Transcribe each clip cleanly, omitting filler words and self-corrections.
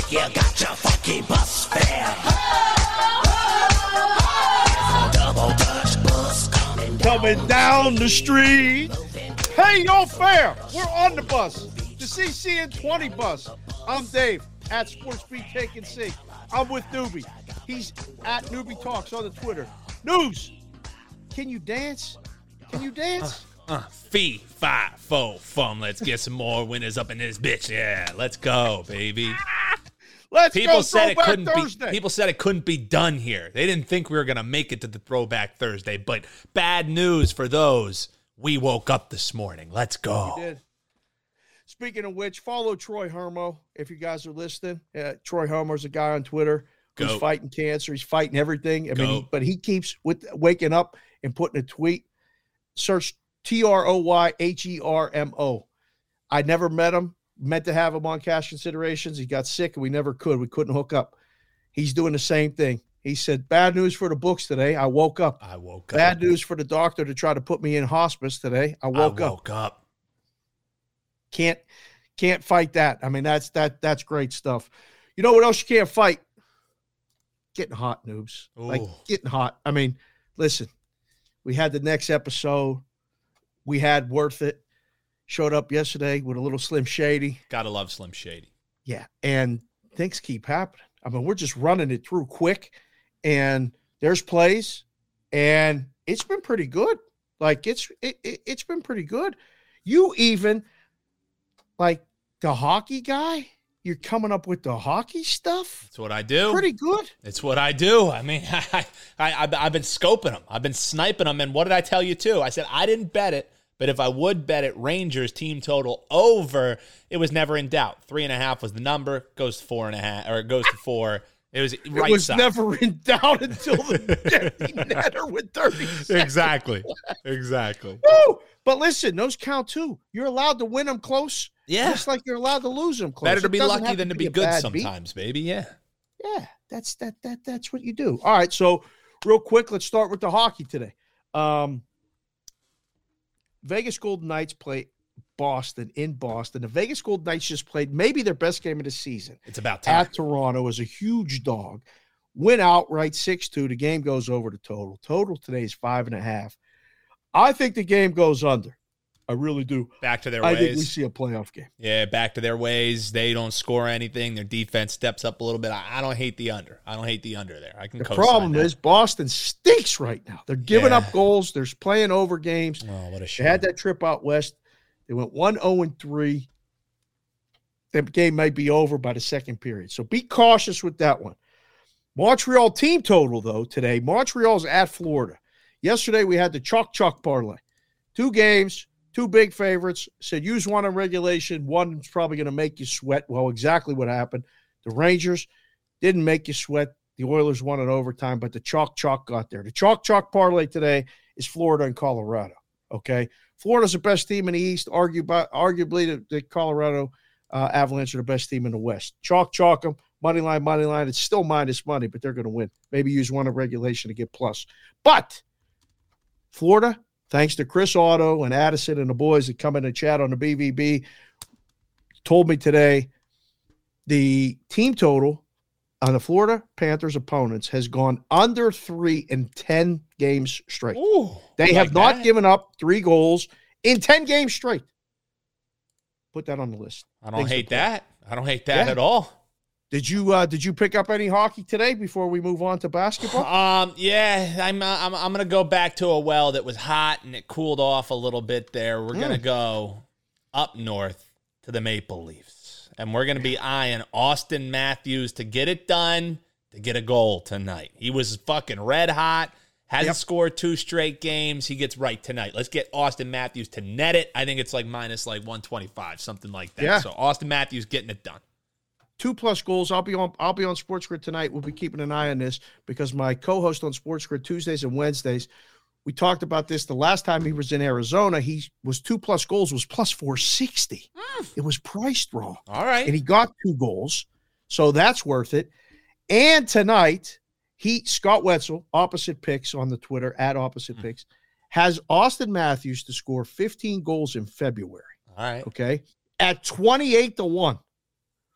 You got your funky bus fare. Double Dutch bus coming down the street. Hey, yo, fare. We're on the bus. The CCN20 bus. I'm Dave at Sports Beat Take and See. I'm with Newbie. He's at Newbie Talks on the Twitter. News. Can you dance? Can you dance? Fee, fi, fo, fum. Let's get some more winners up in this bitch. Yeah, let's go, baby. Let's People go said it Throwback couldn't Thursday. be. People said it couldn't be done here. They didn't think we were gonna make it to the Throwback Thursday. But bad news for those. We woke up this morning. Let's go. We did. Speaking of which, follow Troy Hermo if you guys are listening. Troy Hermo's a guy on Twitter who's fighting cancer. He's fighting everything. I mean, but he keeps waking up and putting a tweet. Search TROYHERMO. I never met him. Meant to have him on cash considerations. He got sick and we never could. We couldn't hook up. He's doing the same thing. He said, bad news for the books today. I woke up. Bad news for the doctor to try to put me in hospice today. I woke up. Can't fight that. I mean, that's great stuff. You know what else you can't fight? Getting hot, noobs. Ooh. Like getting hot. I mean, listen, we had the next episode. We had Worth It. Showed up yesterday with a little Slim Shady. Gotta love Slim Shady. Yeah, and things keep happening. I mean, we're just running it through quick, and there's plays, and it's been pretty good. Like, it's been pretty good. You even, like, the hockey guy, you're coming up with the hockey stuff. That's what I do. Pretty good. It's what I do. I mean, I've been scoping them. I've been sniping them, and what did I tell you, too? I said I didn't bet it. But if I would bet it, Rangers team total over, it was never in doubt. 3.5 was the number. Goes to 4.5, or it goes to 4. It was right. It was side. never in doubt until the netter with 30 seconds. Exactly. Woo! But listen, those count too. You're allowed to win them close. Yeah. Just like you're allowed to lose them close. Better to It be doesn't lucky have than to be be a good bad sometimes, baby. Yeah. Yeah, that's what you do. All right, so real quick, let's start with the hockey today. Vegas Golden Knights play Boston in Boston. The Vegas Golden Knights just played maybe their best game of the season. It's about time. At Toronto as a huge dog. Win outright 6-2. The game goes over the total. Total today is 5.5. I think the game goes under. I really do. Back to their ways. I think we see a playoff game. Yeah, back to their ways. They don't score anything. Their defense steps up a little bit. I don't hate the under. I don't hate the under there. I can. The problem is Boston stinks right now. They're giving up goals. They're playing over games. Oh, what a shame. They had that trip out west. They went 1-0-3. The game might be over by the second period. So be cautious with that one. Montreal team total, though, today. Montreal's at Florida. Yesterday, we had the chalk parlay. 2 games, 2 big favorites. Said use one in regulation. One's probably going to make you sweat. Well, exactly what happened. The Rangers didn't make you sweat. The Oilers won in overtime, but the chalk got there. The chalk parlay today is Florida and Colorado. Okay? Florida's the best team in the East. Arguably, the Colorado Avalanche are the best team in the West. Chalk them. Money line. It's still minus money, but they're going to win. Maybe use one in regulation to get plus. But Florida, thanks to Chris Otto and Addison and the boys that come in and chat on the BVB, told me today the team total on the Florida Panthers opponents has gone under 3 in 10 games straight. Ooh, they have not given up 3 goals in 10 games straight. Put that on the list. I don't hate that. I don't hate that at all. Did you pick up any hockey today before we move on to basketball? Yeah, I'm gonna go back to a well that was hot and it cooled off a little bit there. We're gonna go up north to the Maple Leafs, and we're gonna be eyeing Austin Matthews to get it done, to get a goal tonight. He was fucking red hot. Hasn't scored 2 straight games. He gets right tonight. Let's get Austin Matthews to net it. I think it's minus 125, something like that. Yeah. So Austin Matthews getting it done. 2+ goals. I'll be on Sports Grid tonight. We'll be keeping an eye on this because my co-host on Sports Grid Tuesdays and Wednesdays, we talked about this the last time he was in Arizona. He was 2+ goals, was plus 460. It was priced wrong. All right. And he got 2 goals. So that's worth it. And tonight, Scott Wetzel, Opposite Picks on the Twitter, at Opposite Picks, has Austin Matthews to score 15 goals in February. All right. Okay. At 28-1.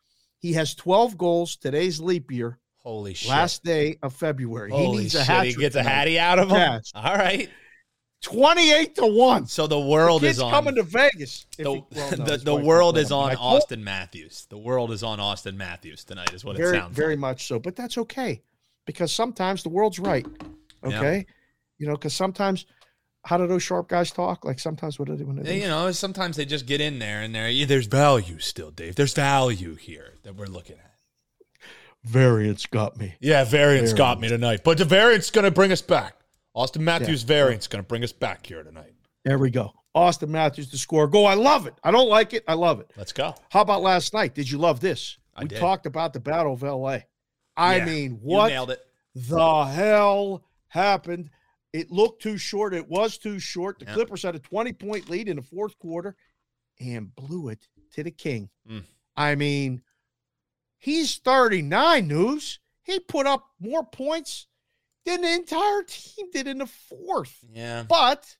He has 12 goals. Today's leap year. Holy shit. Last day of February. Holy he needs a shit. hat He trick gets a tonight. hattie out of him? Yes. All right. 28-1. So the world The is kid's on. coming to Vegas. The world is on Austin Matthews. The world is on Austin Matthews tonight is what it Very, sounds very like. much so. But that's okay because sometimes the world's right. Okay. You know, because sometimes, how do those sharp guys talk? Like sometimes what do they when they You know, sometimes they just get in there and there's value still, Dave. There's value here that we're looking at. variance got me. Yeah, variance got me tonight. But the variance is going to bring us back. Austin Matthews variance is going to bring us back here tonight. There we go. Austin Matthews to score. Go. I love it. I don't like it. I love it. Let's go. How about last night? Did you love this? We did. talked about the Battle of LA. I mean, You what nailed it. the hell happened? It looked too short. It was too short. The Clippers had a 20-point lead in the fourth quarter and blew it to the king. I mean, he's 39, News. He put up more points than the entire team did in the fourth. Yeah. But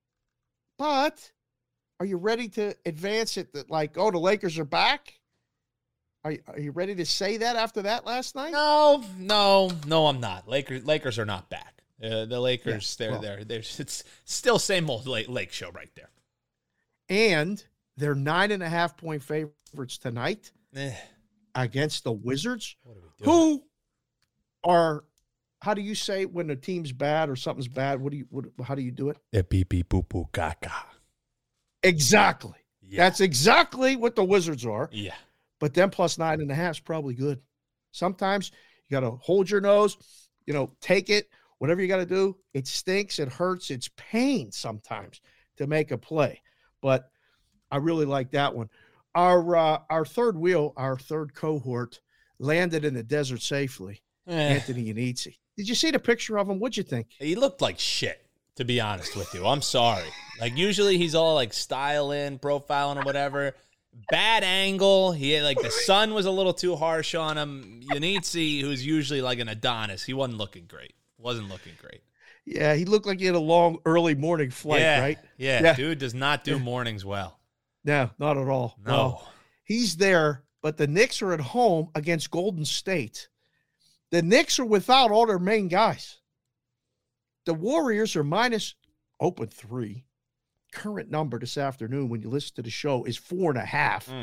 are you ready to advance it that like, oh, the Lakers are back? Are you ready to say that after that last night? No, I'm not. Lakers are not back. The Lakers, they're it's still same old Lake show right there. And they're 9.5-point favorites tonight against the Wizards, who are, how do you say when a team's bad or something's bad? How do you do it? Pee pee poo poo caca. Exactly. Yeah. That's exactly what the Wizards are. Yeah. But then plus 9.5 is probably good. Sometimes you got to hold your nose, take it, whatever you got to do. It stinks. It hurts. It's pain sometimes to make a play. But I really like that one. Our third wheel, our third cohort, landed in the desert safely. Anthony Yanizzi. Did you see the picture of him? What'd you think? He looked like shit, to be honest with you. I'm sorry. Like, usually he's all, like, styling, profiling, or whatever. Bad angle. He had, like, the sun was a little too harsh on him. Yanizzi, who's usually like an Adonis, he wasn't looking great. Yeah, he looked like he had a long, early morning flight, right? Yeah, dude does not do mornings well. No, not at all. No. Well, he's there, but the Knicks are at home against Golden State. The Knicks are without all their main guys. The Warriors are minus open 3. Current number this afternoon when you listen to the show is 4.5.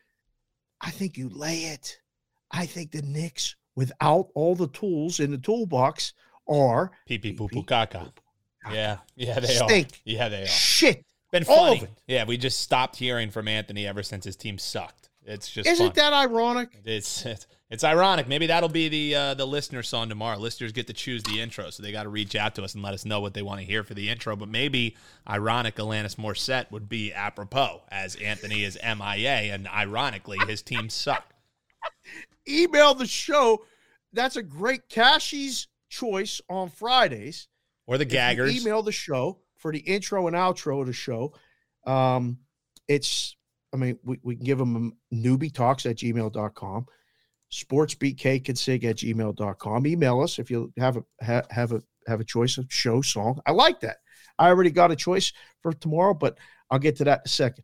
I think you lay it. I think the Knicks, without all the tools in the toolbox, are pee pee poo poo caca. Yeah, they stink. are. Yeah, they are. Shit. Been all funny. of it. Yeah, we just stopped hearing from Anthony ever since his team sucked. It's just Isn't that ironic? It's ironic. Maybe that'll be the listener song tomorrow. Listeners get to choose the intro, so they got to reach out to us and let us know what they want to hear for the intro. But maybe ironic Alanis Morissette would be apropos, as Anthony is MIA, and ironically his team suck. Email the show. That's a great Cashie's choice on Fridays. Or the gaggers. Email the show for the intro and outro of the show. We can give them newbietalks@gmail.com, sportsbeatcakeinsig@gmail.com. Email us if you have a choice of show song. I like that. I already got a choice for tomorrow, but I'll get to that in a second.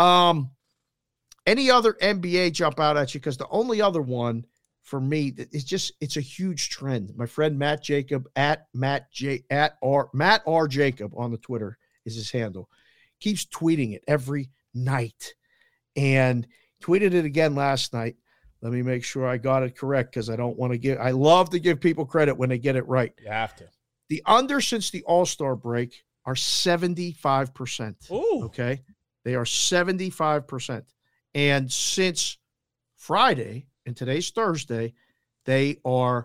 Any other NBA jump out at you? Because the only other one for me it's a huge trend. My friend Matt Jacob Matt R Jacob on the Twitter is his handle. Keeps tweeting it every night. And tweeted it again last night. Let me make sure I got it correct because I love to give people credit when they get it right. You have to. The under since the All-Star break are 75%. Ooh. Okay. They are 75%. And since Friday, and today's Thursday, they are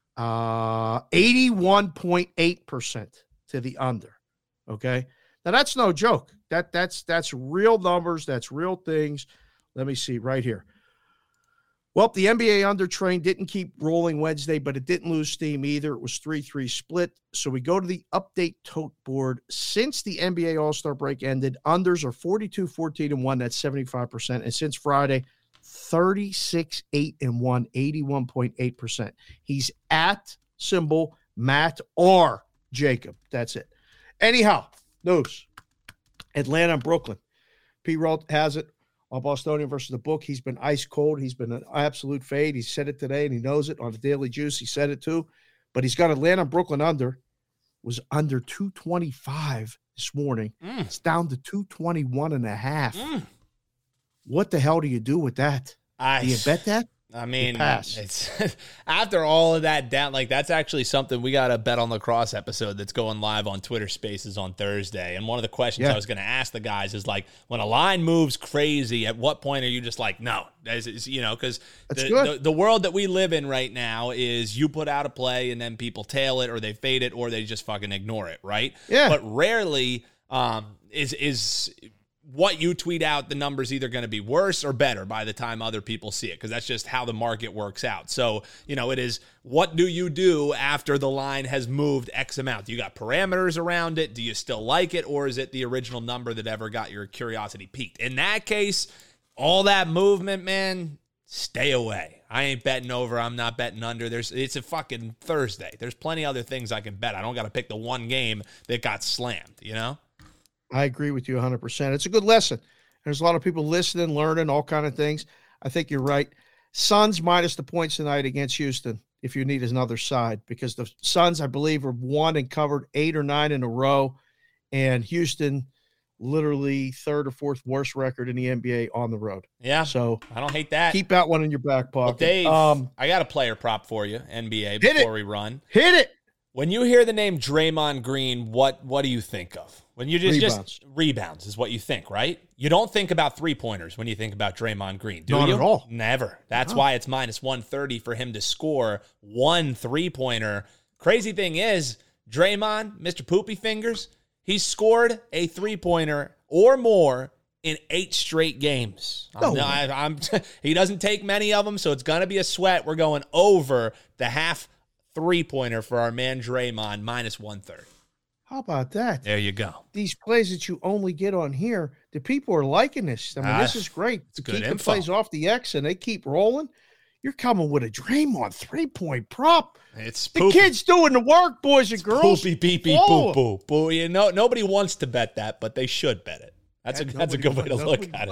81.8% to the under. Okay. Now that's no joke. That's real numbers. That's real things. Let me see right here. Well, the NBA under train didn't keep rolling Wednesday, but it didn't lose steam either. It was 3-3 split. So we go to the update tote board. Since the NBA All-Star break ended, unders are 42-14-1. That's 75%. And since Friday, 36-8-1, 81.8%. He's at symbol Matt R. Jacob. That's it. Anyhow, news. Atlanta and Brooklyn. P. Roll has it. on Bostonian versus the book. He's been ice cold. He's been an absolute fade. He said it today, and he knows it on the Daily Juice. He said it too. But he's got Atlanta Brooklyn under. Was under 225 this morning. It's down to 221.5. What the hell do you do with that? Do you bet that? I mean, it's after all of that down, like that's actually something we got a Bet on Lacrosse episode that's going live on Twitter Spaces on Thursday. And one of the questions I was going to ask the guys is like, when a line moves crazy, at what point are you just like, no, you know, because the world that we live in right now is you put out a play and then people tail it or they fade it or they just fucking ignore it, right? Yeah. But rarely is what you tweet out, the number's either going to be worse or better by the time other people see it, because that's just how the market works out. So, you know, it is, what do you do after the line has moved X amount? Do you got parameters around it? Do you still like it? Or is it the original number that ever got your curiosity piqued? In that case, all that movement, man, stay away. I ain't betting over. I'm not betting under. It's a fucking Thursday. There's plenty other things I can bet. I don't got to pick the one game that got slammed, you know? I agree with you 100%. It's a good lesson. There's a lot of people listening, learning, all kind of things. I think you're right. Suns minus the points tonight against Houston, if you need another side, because the Suns, I believe, are won and covered 8 or 9 in a row, and Houston literally third or fourth worst record in the NBA on the road. Yeah, so I don't hate that. Keep that one in your back pocket. Well, Dave, I got a player prop for you, NBA, before we run. Hit it. When you hear the name Draymond Green, what do you think of? When you just rebounds is what you think, right? You don't think about three-pointers when you think about Draymond Green, do you? Not at all. Never. That's why it's minus 130 for him to score one three-pointer. Crazy thing is, Draymond, Mr. Poopy Fingers, he's scored a three-pointer or more in 8 straight games. He doesn't take many of them, so it's going to be a sweat. We're going over the half three-pointer for our man Draymond, minus 130. How about that? There you go. These plays that you only get on here, the people are liking this. I mean, this is great. It's good info. Keep the plays off the X and they keep rolling. You're coming with a Draymond 3-point prop. It's the kid's doing the work, boys and girls. Poopy, pee-pee, poo-poo. Boo. You know, nobody wants to bet that, but they should bet it. That's a good way to look at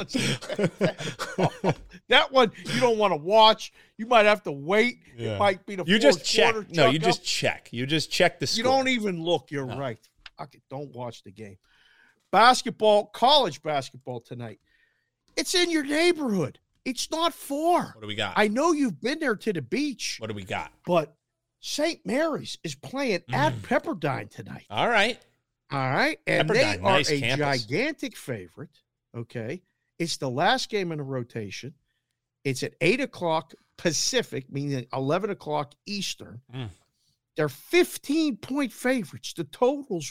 it. That one you don't want to watch. You might have to wait. Yeah. It might be the you just check. No, you just check. You just check the score. You don't even look. You're right. Okay, don't watch the game. Basketball, college basketball tonight. It's in your neighborhood. It's not far. What do we got? I know you've been there to the beach. What do we got? But St. Mary's is playing at Pepperdine tonight. All right. And Pepperdine, they are nice a campus. gigantic favorite. Okay. It's the last game in the rotation. It's at 8 o'clock Pacific, meaning 11 o'clock Eastern. They're 15-point favorites. The total's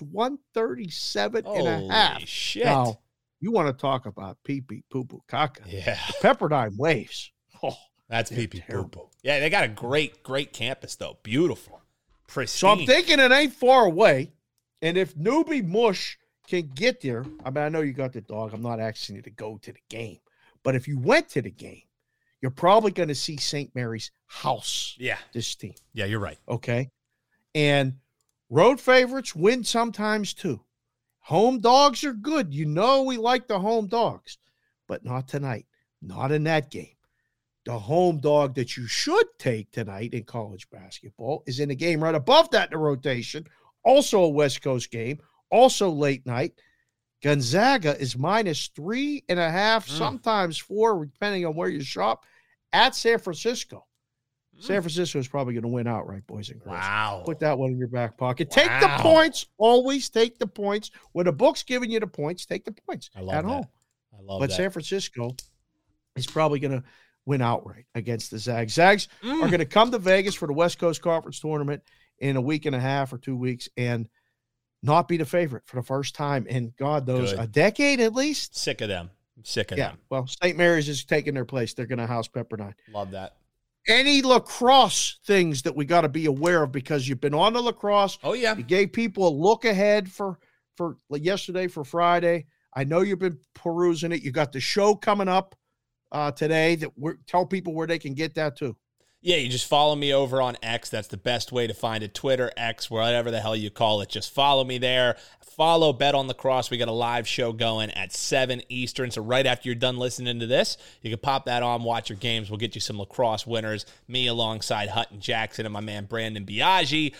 137.5. Shit. Now, you want to talk about pee-pee, poo-poo, caca. Yeah. The Pepperdine Waves. Oh, that's pee-pee, poo-poo. Yeah, they got a great campus, though. Beautiful. Pristine. So I'm thinking it ain't far away. And if Newbie Mush can get there, I mean, I know you got the dog. I'm not asking you to go to the game. But if you went to the game, you're probably going to see St. Mary's house. Yeah. This team. Yeah, you're right. Okay. And road favorites win sometimes too. Home dogs are good. You know we like the home dogs. But not tonight. Not in that game. The home dog that you should take tonight in college basketball is in the game right above that in the rotation. Also a West Coast game. Also late night. Gonzaga is minus 3.5, sometimes 4, depending on where you shop, at San Francisco. San Francisco is probably going to win outright, boys and girls. Wow. Put that one in your back pocket. Take the points. Always take the points. When the book's giving you the points, take the points I love at that. home. I love but that. San Francisco is probably going to win outright against the Zags. Zags are going to come to Vegas for the West Coast Conference Tournament in a week and a half or 2 weeks and not be the favorite for the first time in, God knows, a decade at least. Sick of them. I'm sick of them. Well, St. Mary's is taking their place. They're going to house Pepperdine. Love that. Any lacrosse things that we got to be aware of, because you've been on the lacrosse. Oh, yeah. You gave people a look ahead for yesterday, for Friday. I know you've been perusing it. You got the show coming up today that tell people where they can get that too. Yeah, you just follow me over on X. That's the best way to find it. Twitter, X, whatever the hell you call it. Just follow me there. Follow Bet on Lacrosse. We got a live show going at 7 Eastern. So right after you're done listening to this, you can pop that on, watch your games. We'll get you some lacrosse winners. Me alongside Hutton Jackson and my man Brandon Biaggi.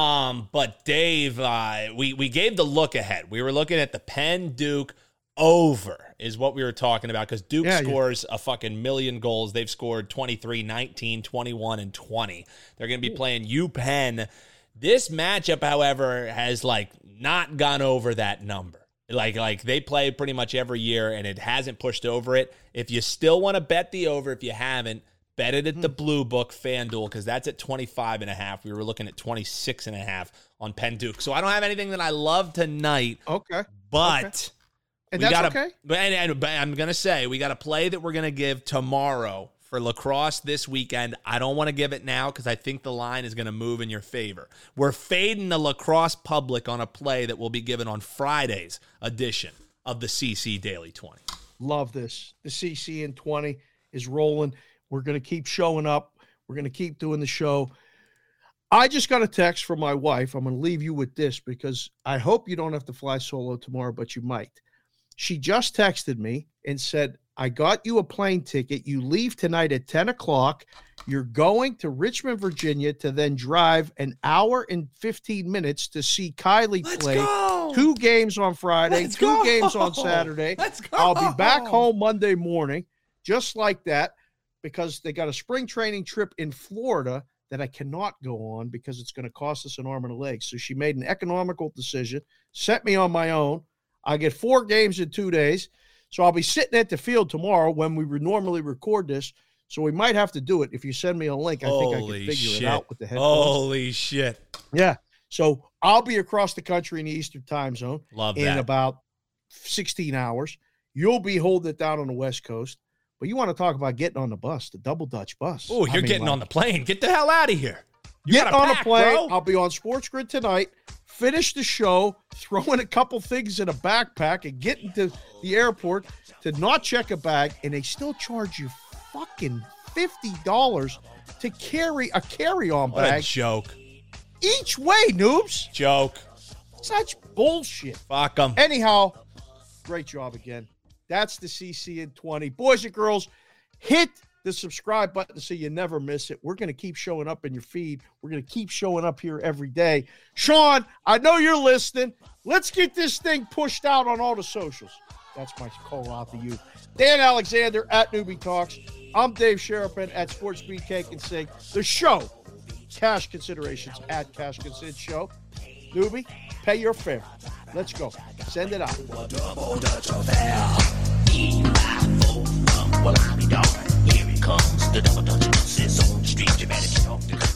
But Dave, we gave the look ahead. We were looking at the Penn Duke over is what we were talking about, because Duke scores a fucking million goals. They've scored 23, 19, 21, and 20. They're going to be playing UPenn. This matchup, however, has not gone over that number. Like they play pretty much every year, and it hasn't pushed over it. If you still want to bet the over, if you haven't, bet it at the Blue Book FanDuel, because that's at 25.5. We were looking at 26.5 on Penn Duke. So I don't have anything that I love tonight. Okay. But... Okay. And that's okay? But I'm going to say, we got a play that we're going to give tomorrow for lacrosse this weekend. I don't want to give it now because I think the line is going to move in your favor. We're fading the lacrosse public on a play that will be given on Friday's edition of the CC Daily 20. Love this. The CC in 20 is rolling. We're going to keep showing up. We're going to keep doing the show. I just got a text from my wife. I'm going to leave you with this because I hope you don't have to fly solo tomorrow, but you might. She just texted me and said, I got you a plane ticket. You leave tonight at 10 o'clock. You're going to Richmond, Virginia to then drive an hour and 15 minutes to see Kylie play. Go. 2 games on Friday, 2 games on Saturday. Let's go. I'll be back home Monday morning, just like that, because they got a spring training trip in Florida that I cannot go on because it's going to cost us an arm and a leg. So she made an economical decision, sent me on my own. I get 4 games in 2 days. So I'll be sitting at the field tomorrow when we would normally record this. So we might have to do it. If you send me a link, I think I can figure it out with the headphones. Holy shit. Yeah. So I'll be across the country in the Eastern time zone in about 16 hours. You'll be holding it down on the West Coast. But you want to talk about getting on the bus, the Double Dutch bus. Oh, you're getting on the plane. Get the hell out of here. Get on a plane. Bro. I'll be on Sports Grid tonight. Finish the show, throw in a couple things in a backpack, and get into the airport to not check a bag, and they still charge you fucking $50 to carry a carry-on bag. What a joke. Each way, noobs. Joke. Such bullshit. Fuck them. Anyhow, great job again. That's the CC in 20. Boys and girls, hit the subscribe button so you never miss it. We're going to keep showing up in your feed. We're going to keep showing up here every day. Sean, I know you're listening. Let's get this thing pushed out on all the socials. That's my call out to you. Dan Alexander at Newbie Talks. I'm Dave Sherapan at Sports Beat Cake and Sing. The show, Cash Considerations at Cash Consid Show. Newbie, pay your fare. Let's go. Send it out. Double Dutch affair. Well, I'll be darned. Here it comes. The Double Dutch is on the street. You better get off the